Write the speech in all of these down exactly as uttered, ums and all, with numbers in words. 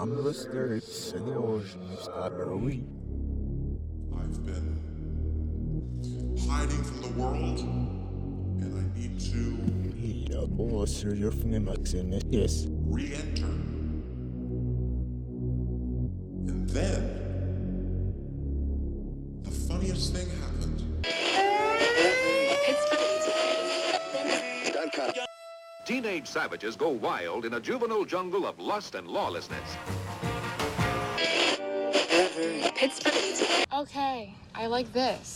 I've been hiding from the world, and I need to re-enter. And then, the funniest thing happened. Teenage savages go wild in a juvenile jungle of lust and lawlessness. Pittsburgh. Okay, I like this.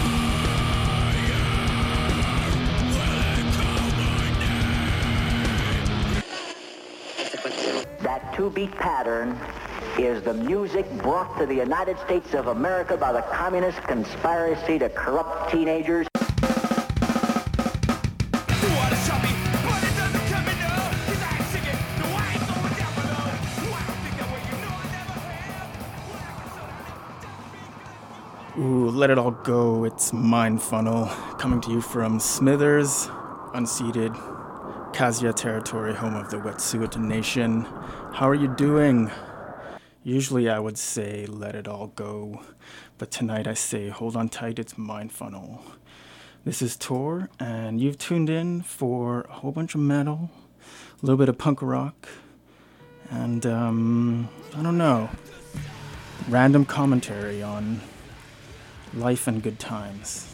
That two-beat pattern is the music brought to the United States of America by the communist conspiracy to corrupt teenagers. Ooh, Let It All Go, it's Mind Funnel, coming to you from Smithers, unceded Kazia territory, home of the Wet'suwet'en Nation. How are you doing? Usually I would say let it all go, but tonight I say hold on tight, it's Mind Funnel. This is Tor, and you've tuned in for a whole bunch of metal, a little bit of punk rock, and um, I don't know, random commentary on life and good times.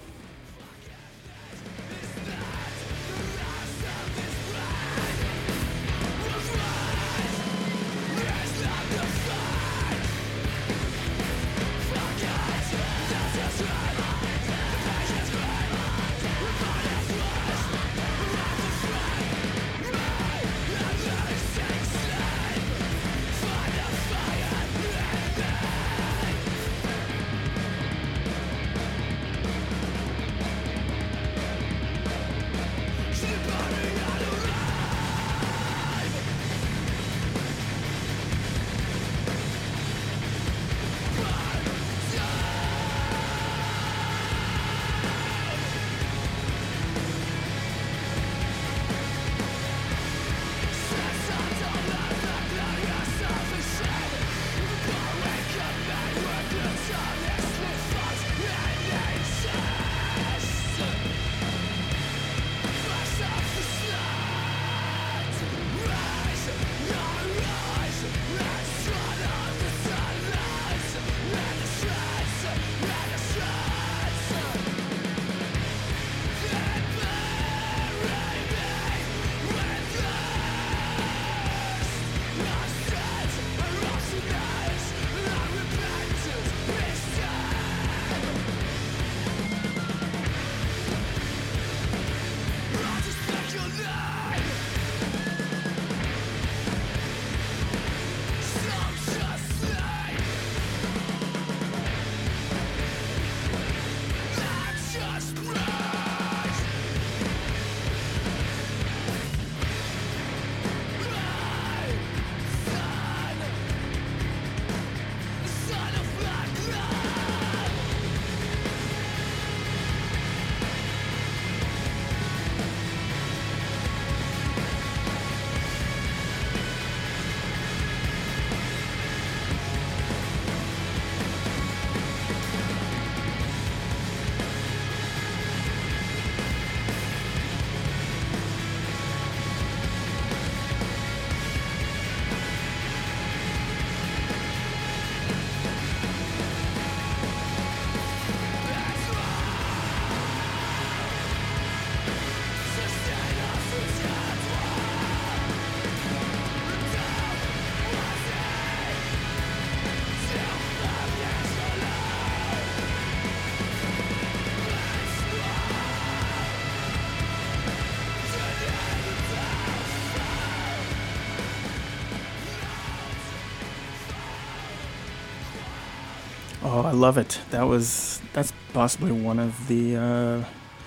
Oh, I love it. That was, that's possibly one of the uh,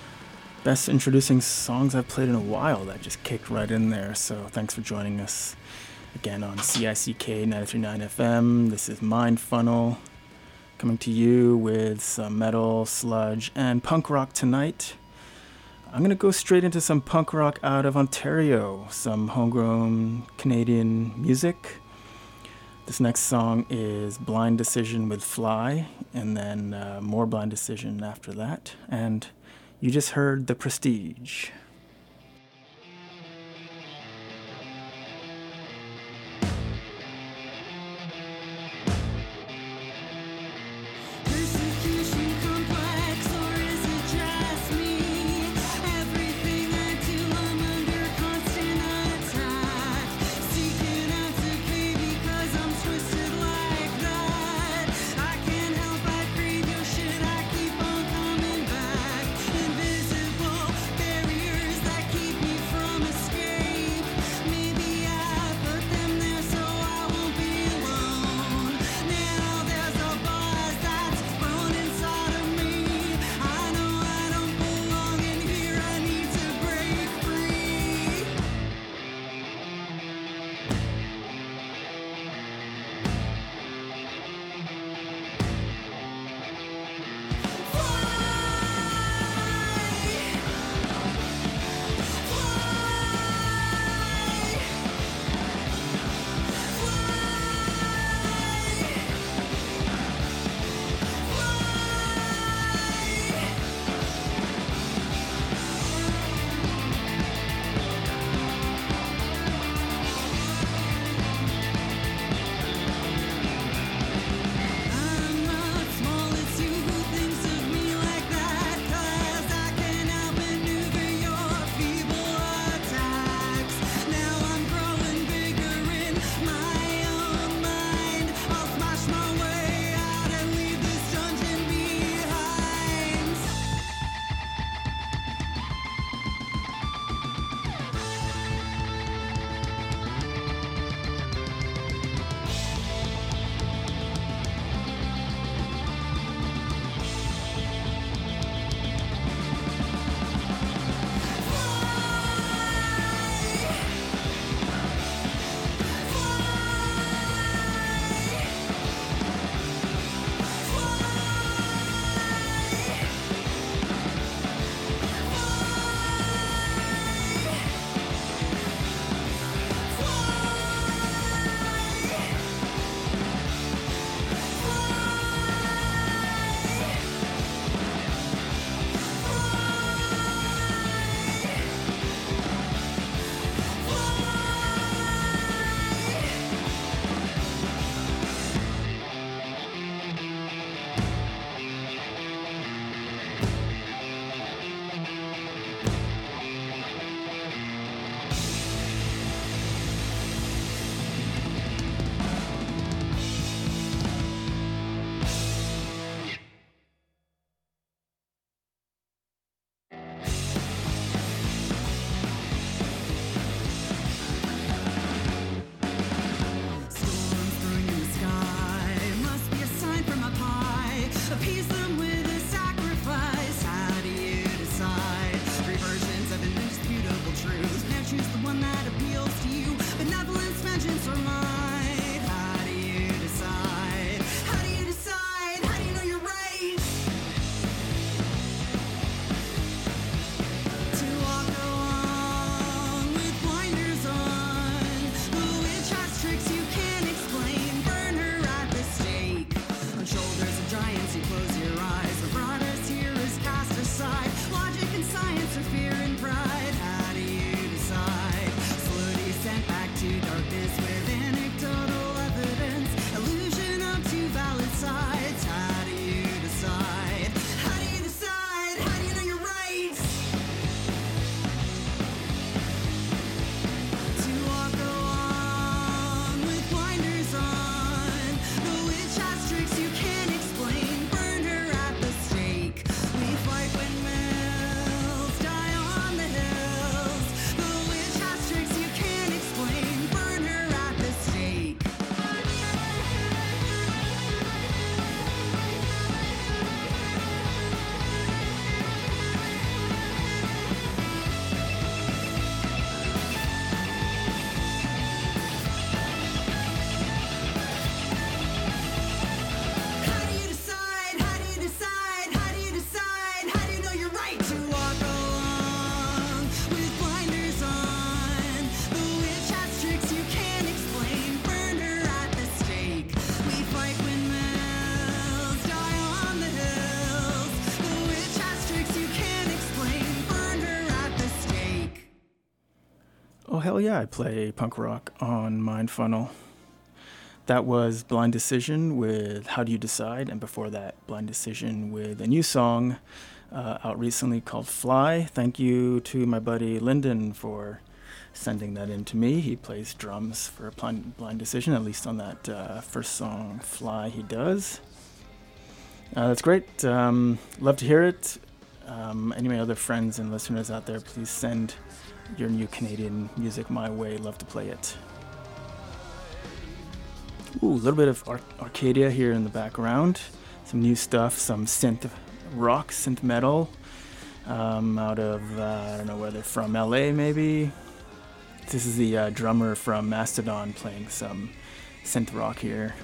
best introducing songs I've played in a while. That just kicked right in there. So thanks for joining us again on C I C K ninety-three point nine F M. This is Mind Funnel, coming to you with some metal, sludge, and punk rock tonight. I'm going to go straight into some punk rock out of Ontario, some homegrown Canadian music. This next song is Blind Decision with Fly, and then uh, more Blind Decision after that. And you just heard The Prestige. Invisible barriers Oh, hell yeah, I play punk rock on Mindfunnel. That was Blind Decision with How Do You Decide, and before that, Blind Decision with a new song uh, out recently called Fly. Thank you to my buddy Lyndon for sending that in to me. He plays drums for Blind, Blind Decision, at least on that uh, first song, Fly, he does. Uh, that's great. Um, love to hear it. Um, any of my other friends and listeners out there, please send your new Canadian music my way. Love to play it. Ooh, a little bit of Ar- Arcadia here in the background. Some new stuff, some synth rock, synth metal, um, out of, uh, I don't know where they're from, L A maybe? This is the uh, drummer from Mastodon playing some synth rock here.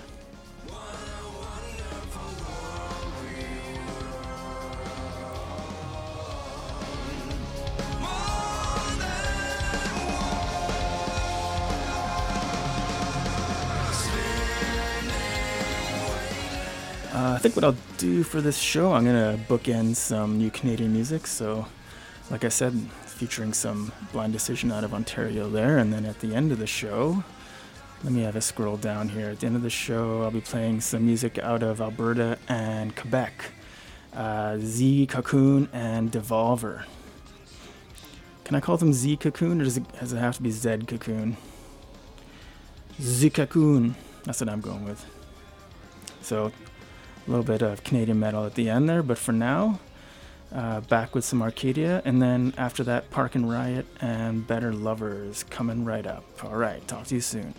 Uh, I think what I'll do for this show, I'm going to bookend some new Canadian music. So, like I said, featuring some Blind Decision out of Ontario there. And then at the end of the show, let me have a scroll down here. At the end of the show, I'll be playing some music out of Alberta and Quebec. Uh, Z Cocoon and Devolver. Can I call them Z Cocoon, or does it, does it have to be Z Cocoon? Z Cocoon. That's what I'm going with. So, a little bit of Canadian metal at the end there, but for now, uh, back with some Arcadia, and then after that, Park and Riot and Better Lovers coming right up. All right, talk to you soon.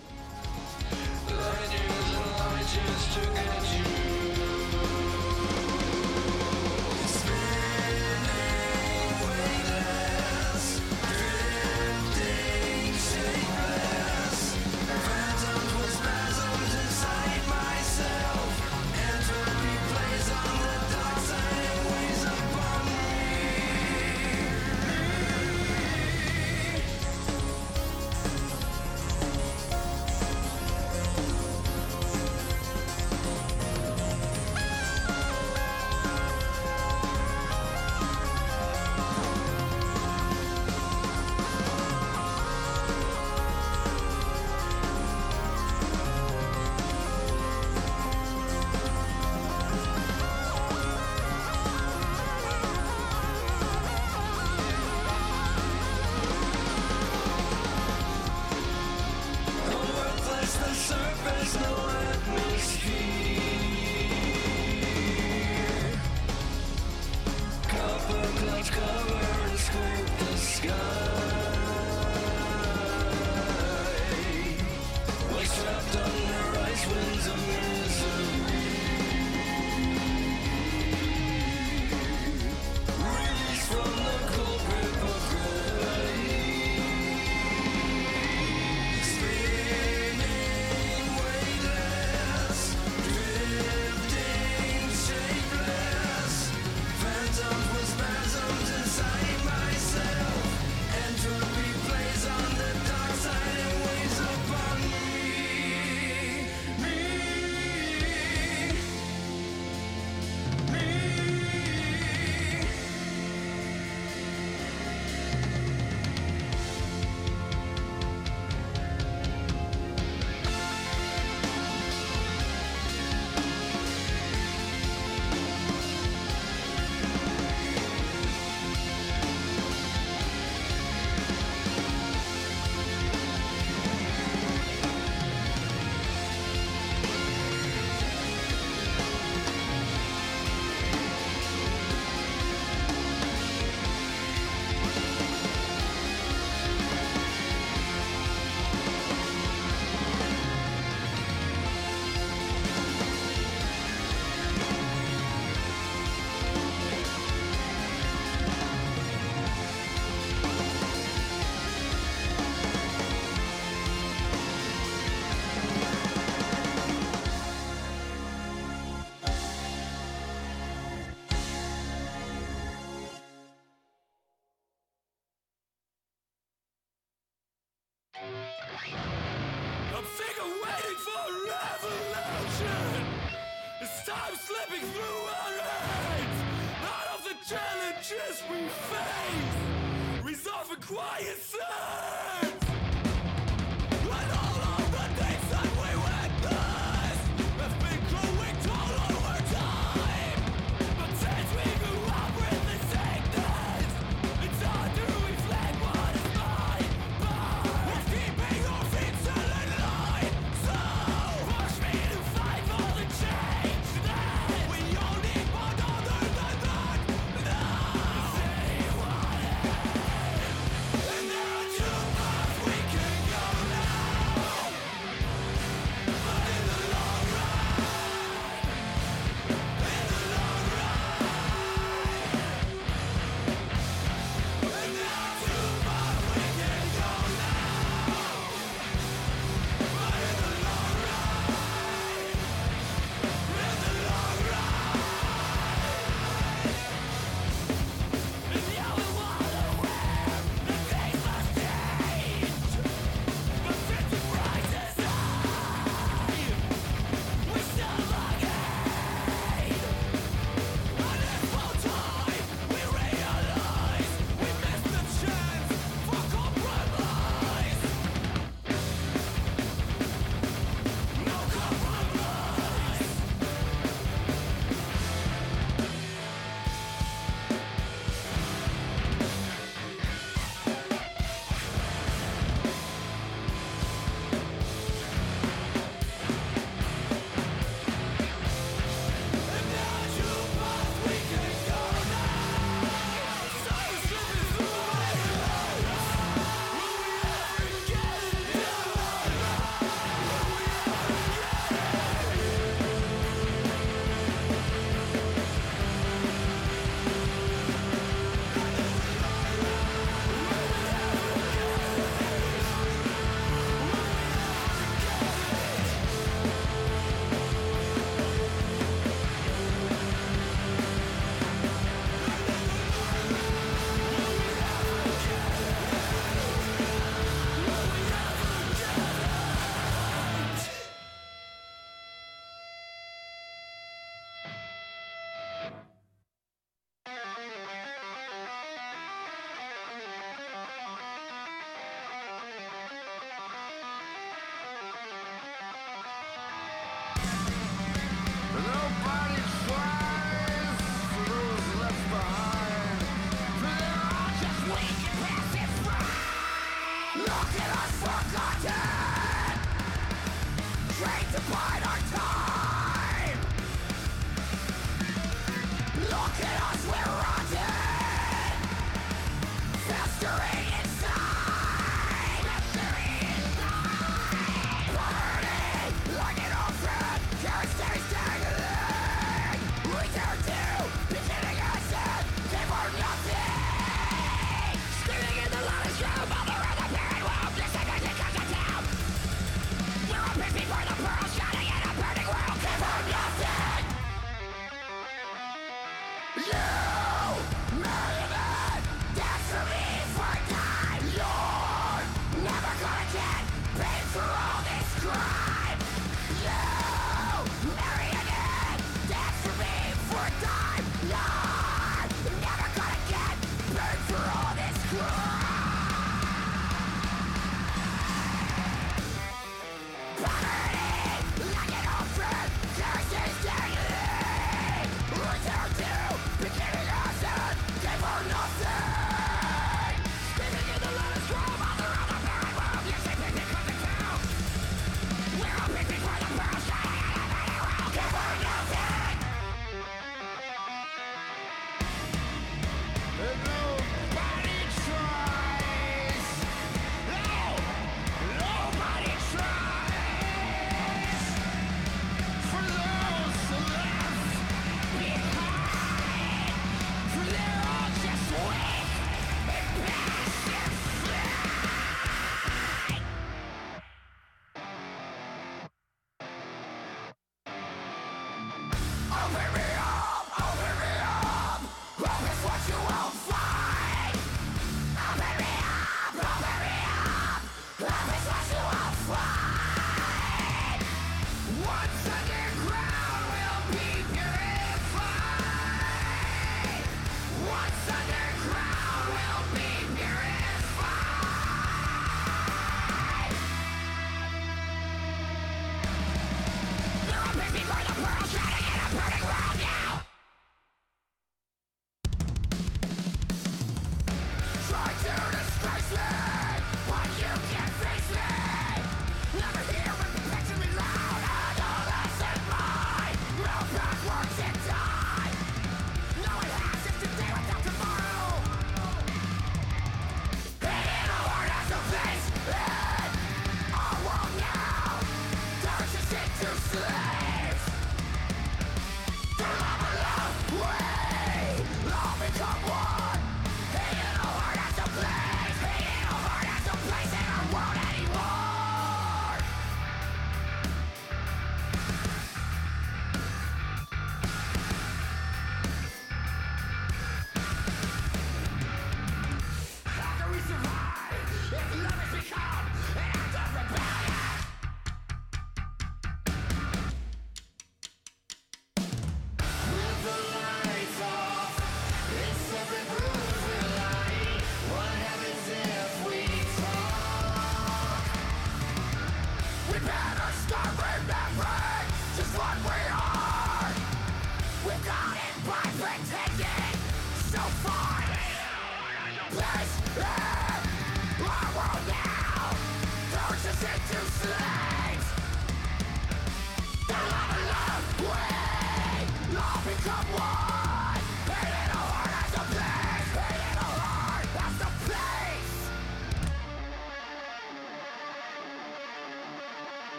I'm sick of waiting for a revolution. It's time slipping through our hands. None of the challenges we face resolve in quiet sense.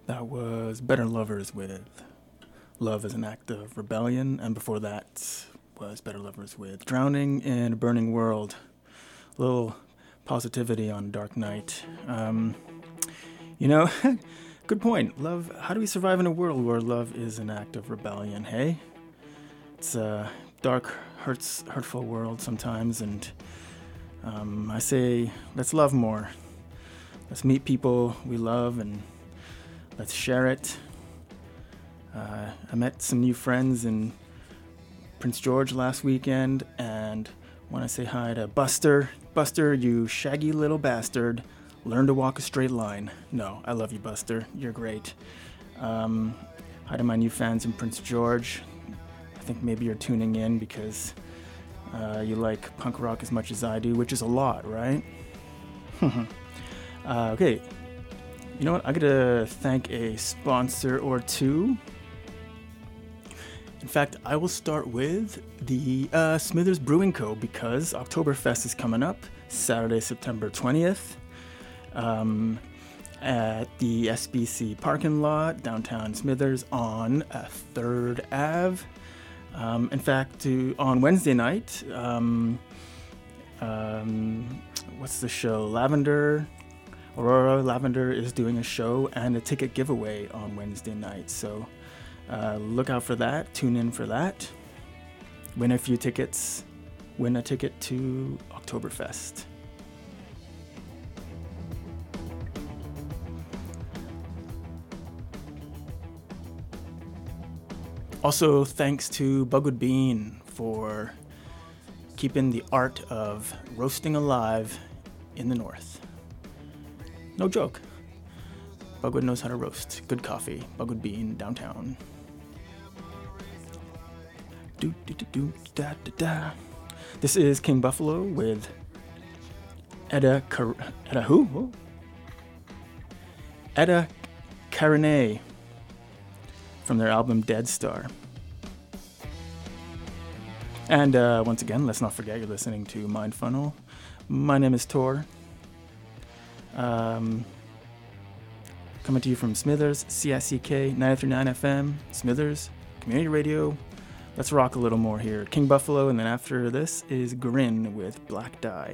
That was Better Lovers with Love is an Act of Rebellion, and before that was Better Lovers with Drowning in a Burning World. A little positivity on Dark Night. Um, you know, good point. Love, how do we survive in a world where love is an act of rebellion, hey? It's a dark, hurts, hurtful world sometimes, and um, I say, let's love more. Let's meet people we love and let's share it. Uh, I met some new friends in Prince George last weekend, and want to say hi to Buster. Buster, you shaggy little bastard. Learn to walk a straight line. No, I love you, Buster. You're great. Um, hi to my new fans in Prince George. I think maybe you're tuning in because uh, you like punk rock as much as I do, which is a lot, right? uh, okay. You know what? I gotta thank a sponsor or two. In fact, I will start with the uh, Smithers Brewing Co. because Oktoberfest is coming up Saturday, September twentieth um, at the S B C parking lot downtown Smithers on uh, third Avenue. Um, in fact, to, on Wednesday night, um, um, what's the show? Lavender. Aurora Lavender is doing a show and a ticket giveaway on Wednesday night. So uh, look out for that. Tune in for that. Win a few tickets. Win a ticket to Oktoberfest. Also, thanks to Bugwood Bean for keeping the art of roasting alive in the north. No joke. Bugwood knows how to roast. Good coffee. Bugwood Bean, downtown. Do do do do da da da. This is King Buffalo with Edda Car- Edda who? Whoa. Edda Carenay from their album Dead Star. And uh, once again, let's not forget you're listening to Mind Funnel. My name is Tor. Um, coming to you from Smithers, C I C K ninety-three point nine F M, Smithers, Community Radio. Let's rock a little more here. King Buffalo, and then after this is Grin with Black Dye.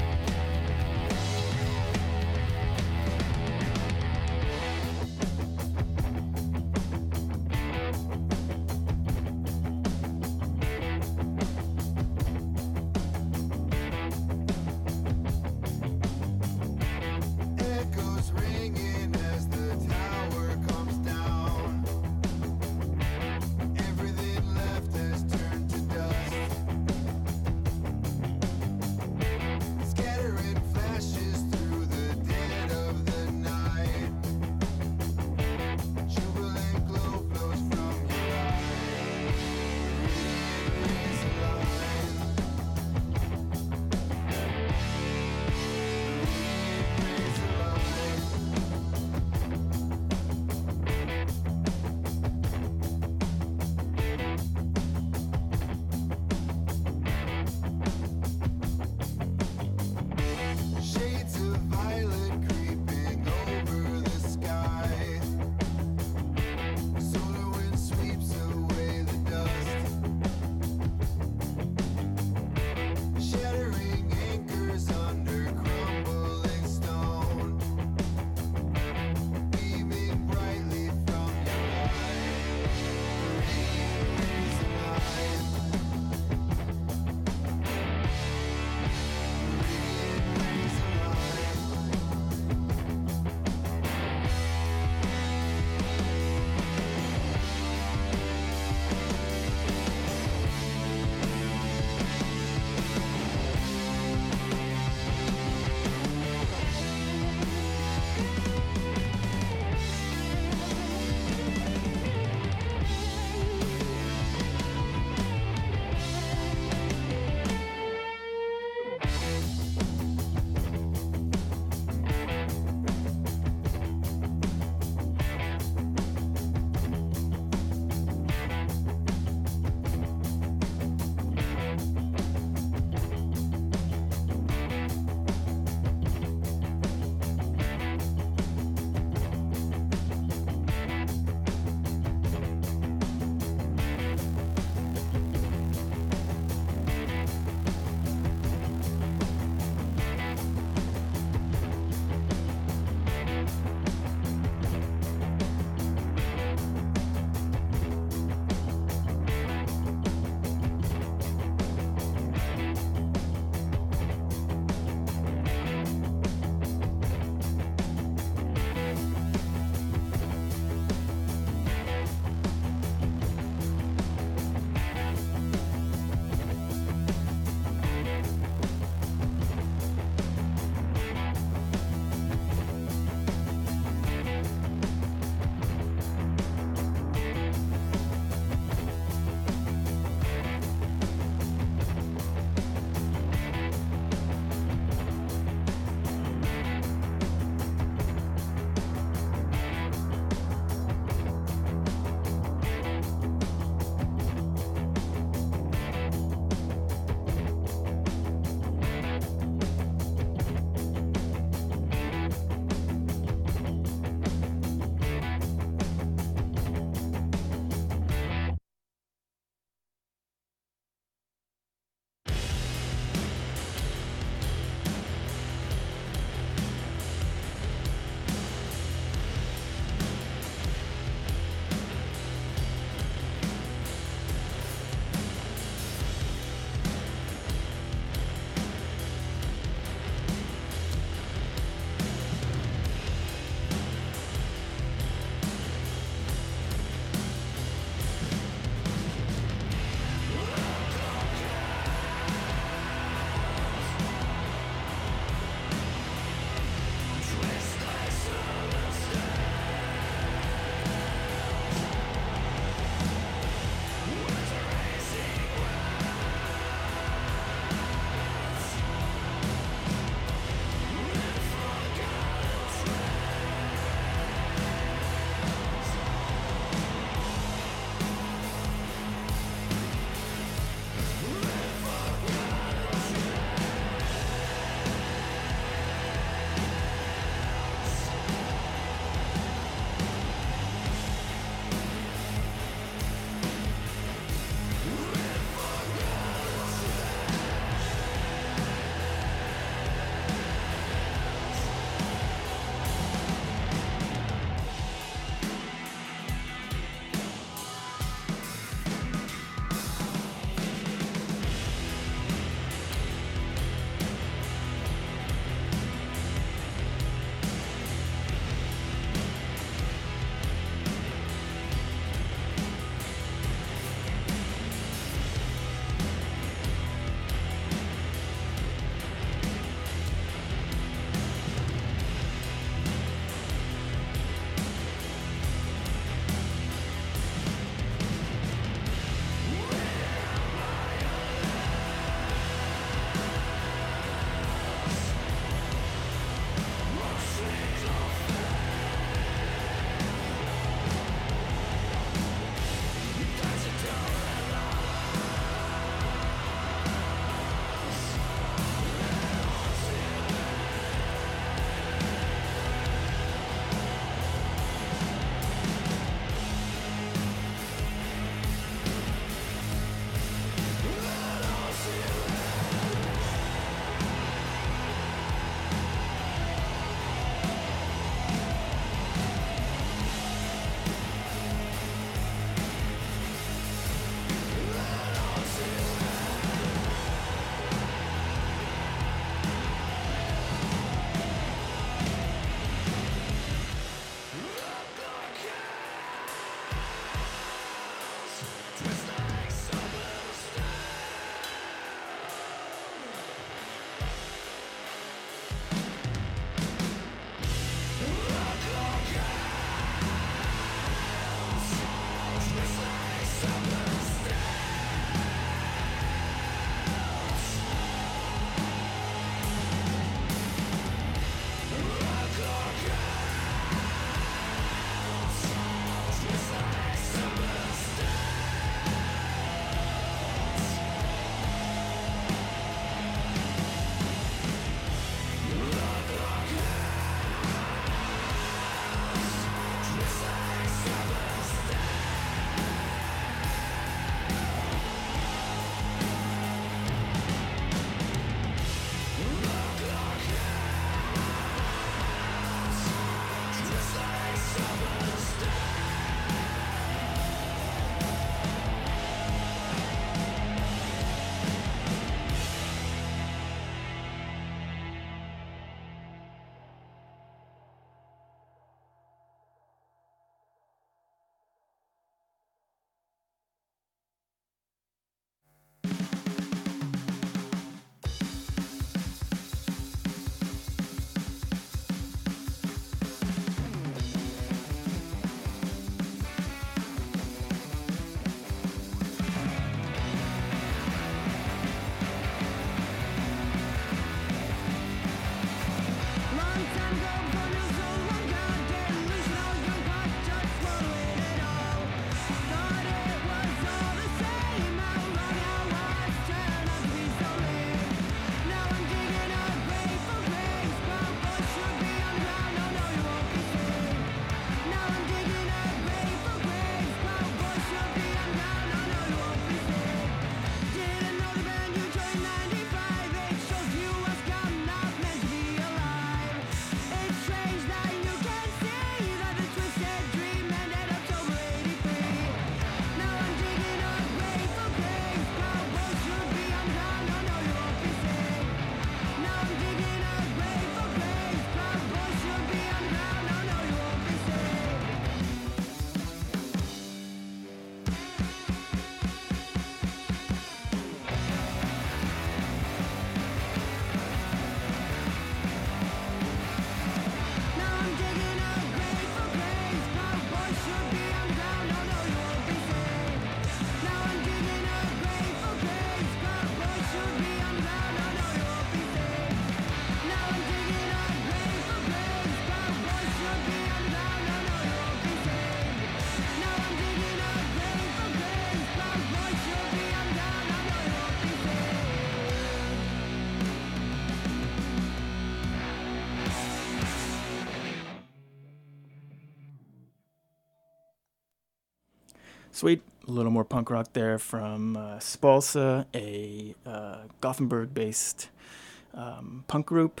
Sweet. A little more punk rock there from uh, Spalsa, a uh, Gothenburg-based um, punk group.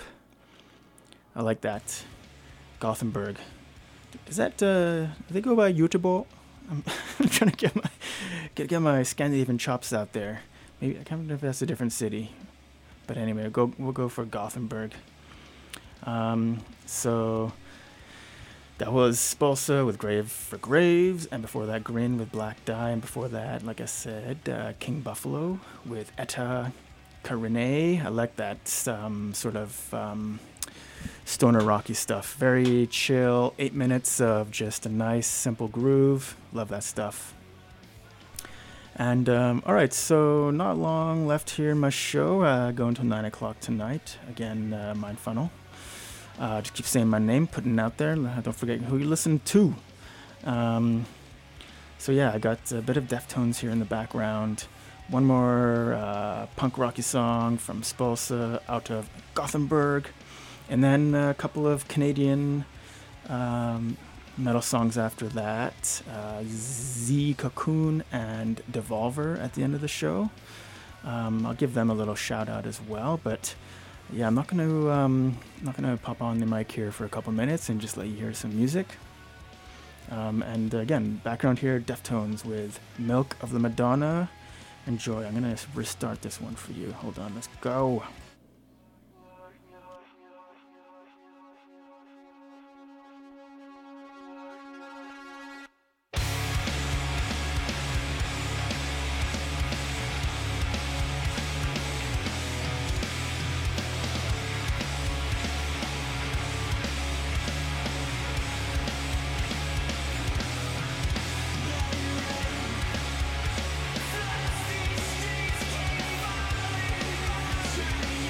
I like that. Gothenburg. Is that, uh, do they go by Göteborg? I'm, I'm trying to get my get, get my Scandinavian chops out there. Maybe I can't remember if that's a different city. But anyway, we'll go, we'll go for Gothenburg. Um, so that was Spalsa with Grave for Graves, and before that Grin with Black Dye, and before that, like I said, uh, King Buffalo with Etta Karine. I like that um, sort of um, stoner rocky stuff. Very chill, eight minutes of just a nice simple groove. Love that stuff. And um, all right, so not long left here in my show. Uh, go until nine o'clock tonight. Again, uh, Mind Funnel. Uh, just keep saying my name, putting it out there. Don't forget who you listen to. Um, so yeah, I got a bit of Deftones here in the background. One more uh, punk rocky song from Spalsa out of Gothenburg. And then a couple of Canadian um, metal songs after that. Uh, Z Cocoon and Devolver at the end of the show. Um, I'll give them a little shout out as well, but yeah, I'm not gonna um, not gonna pop on the mic here for a couple minutes and just let you hear some music. Um, and again, background here, Deftones with Milk of the Madonna. Enjoy. I'm gonna restart this one for you. Hold on, let's go. Streets keep falling,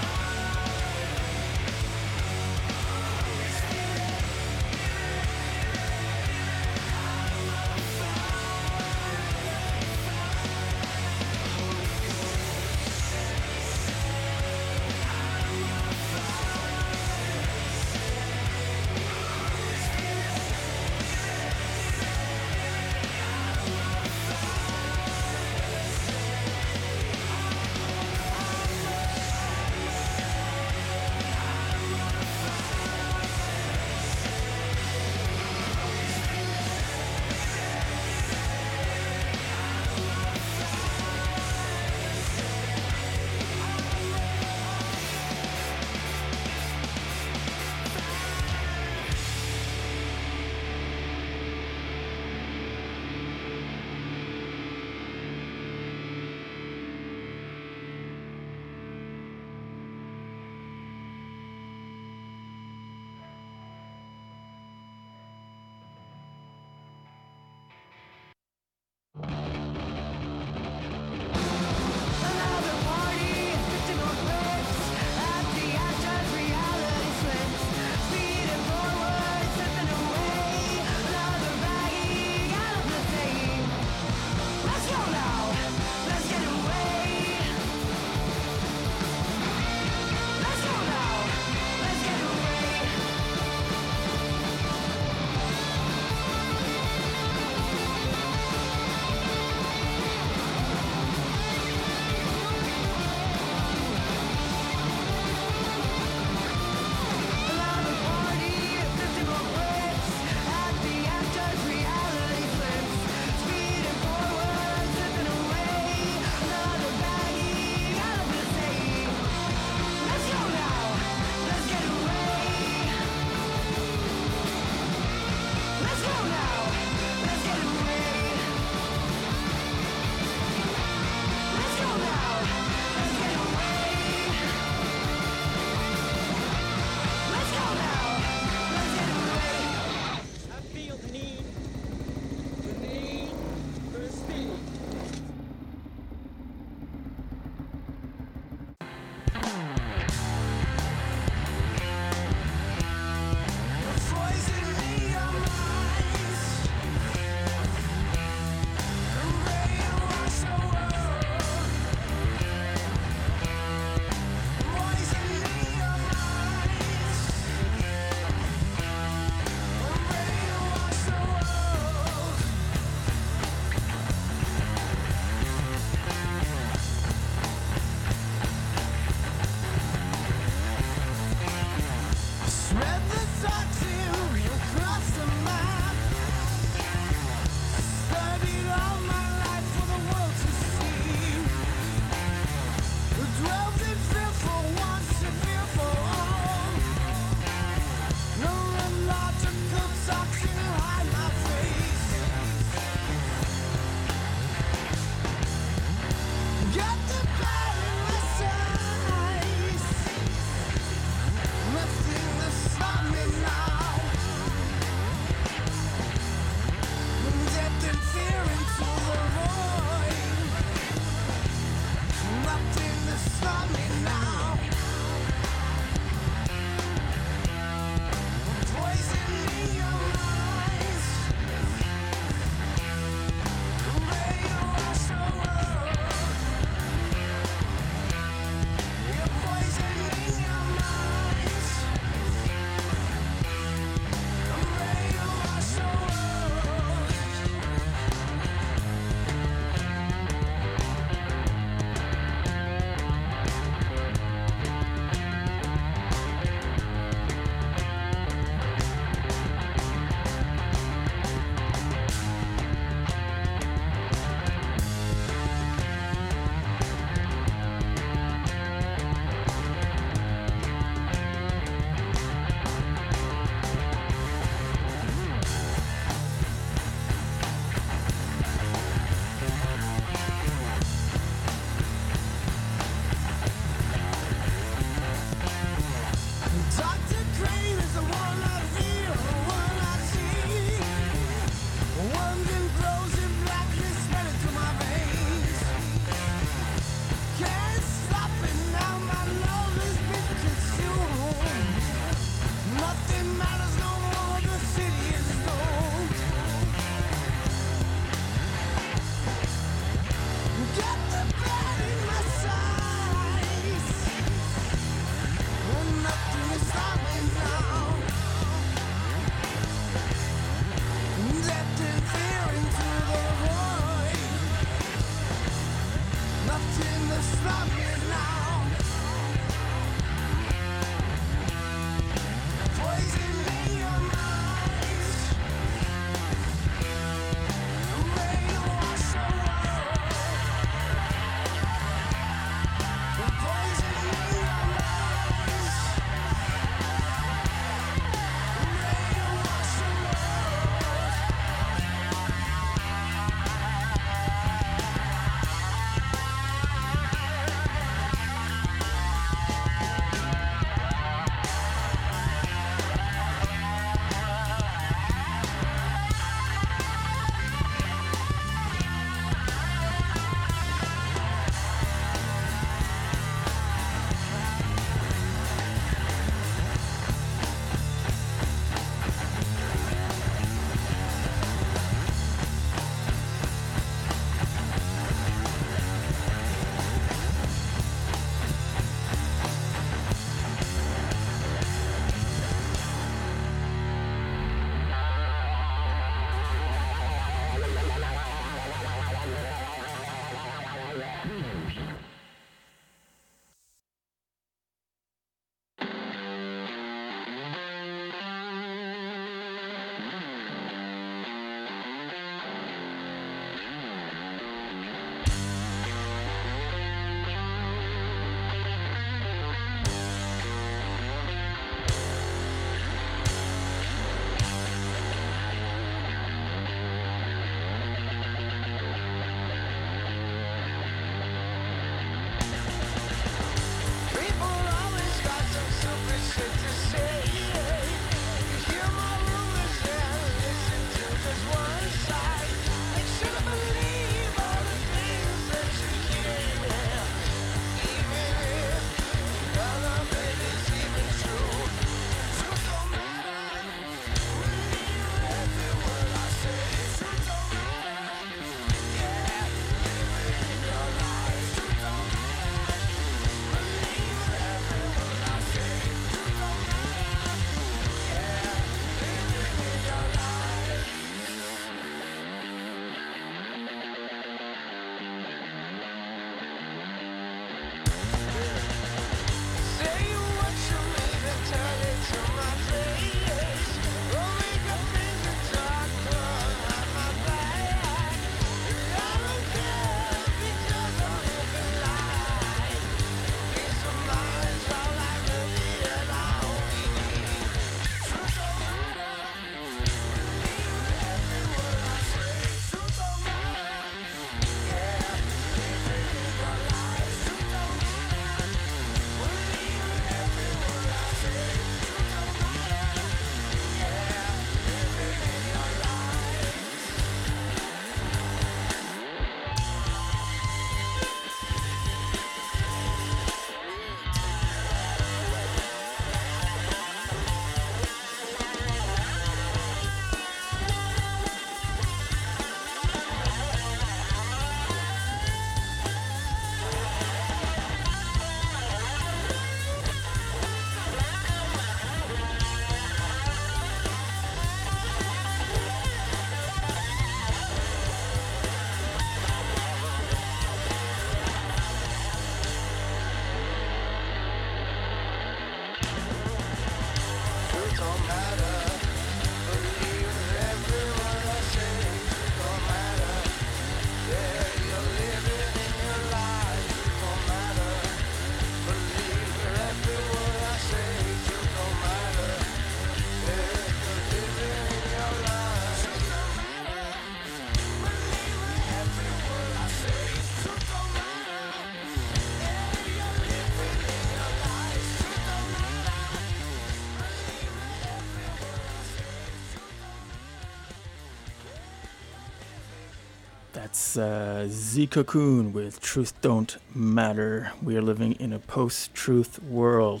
That's uh, Z Cocoon with Truth Don't Matter. We are living in a post-truth world.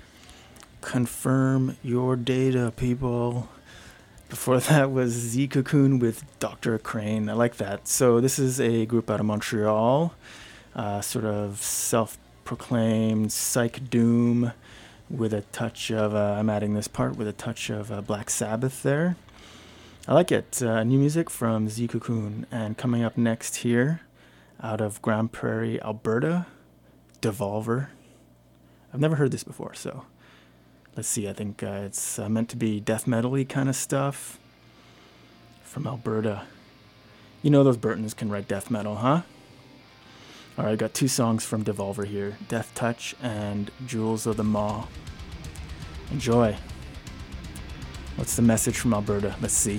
Confirm your data, people. Before that was Z Cocoon with Doctor Crane. I like that. So this is a group out of Montreal, uh, sort of self-proclaimed psych doom with a touch of, uh, I'm adding this part, with a touch of uh, Black Sabbath there. I like it. Uh, new music from Z Cocoon. And coming up next here, out of Grand Prairie, Alberta, Devolver. I've never heard this before, so let's see. I think uh, it's uh, meant to be death metal-y kind of stuff from Alberta. You know those Burtons can write death metal, huh? All right, I got two songs from Devolver here, Death Touch and Jewels of the Maw. Enjoy. What's the message from Alberta? Let's see.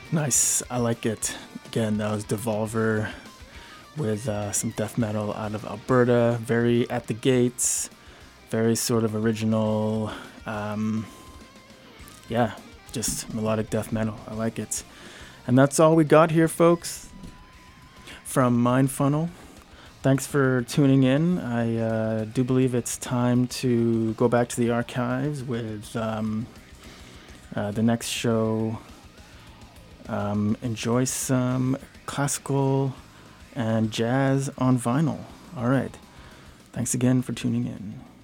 Nice, I like it. Again, that was Devolver with uh, some death metal out of Alberta. Very at the gates, very sort of original. Um, yeah, just melodic death metal. I like it. And that's all we got here, folks, from Mindfunnel. Thanks for tuning in. I uh, do believe it's time to go back to the archives with um, uh, the next show. Um, enjoy some classical and jazz on vinyl. All right. Thanks again for tuning in.